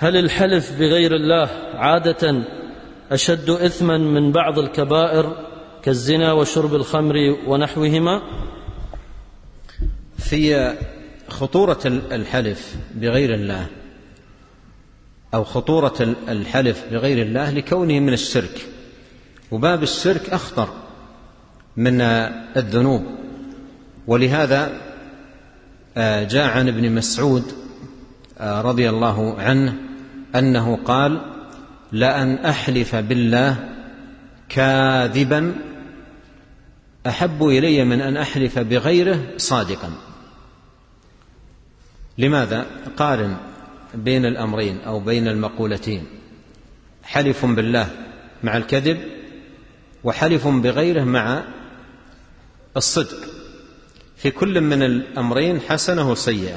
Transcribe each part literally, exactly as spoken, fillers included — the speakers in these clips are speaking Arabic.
هل الحلف بغير الله عادة أشد إثما من بعض الكبائر كالزنا وشرب الخمر ونحوهما؟ في خطورة الحلف بغير الله أو خطورة الحلف بغير الله لكونه من الشرك، وباب الشرك أخطر من الذنوب. ولهذا جاء عن ابن مسعود رضي الله عنه أنه قال: لأن أحلف بالله كاذبا أحب إلي من أن أحلف بغيره صادقا. لماذا؟ قارن بين الأمرين أو بين المقولتين: حلف بالله مع الكذب، وحلف بغيره مع الصدق. في كل من الأمرين حسنة وسيئة.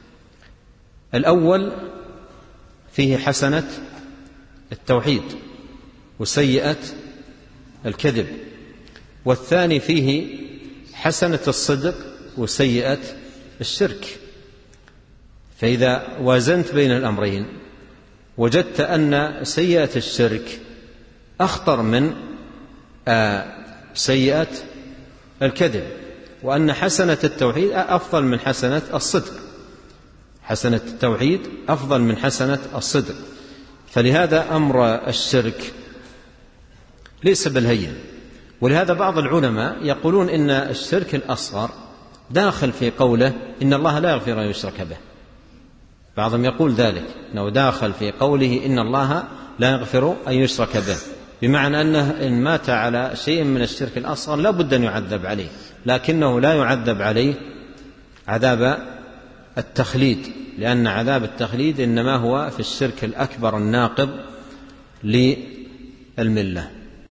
الأول فيه حسنة التوحيد وسيئة الكذب، والثاني فيه حسنة الصدق وسيئة الشرك. فإذا وازنت بين الأمرين وجدت أن سيئة الشرك أخطر من سيئة الكذب، وأن حسنة التوحيد أفضل من حسنة الصدق. حسنة التوحيد أفضل من حسنة الصدق. فلهذا أمر الشرك ليس بالهين. ولهذا بعض العلماء يقولون إن الشرك الأصغر داخل في قوله إن الله لا يغفر أن يشرك به. بعضهم يقول ذلك، أنه داخل في قوله إن الله لا يغفر أن يشرك به، بمعنى أنه إن مات على شيء من الشرك الأصغر لا بد أن يعذب عليه، لكنه لا يعذب عليه عذاب التخليد، لأن عذاب التخليد إنما هو في الشرك الأكبر الناقض للملة.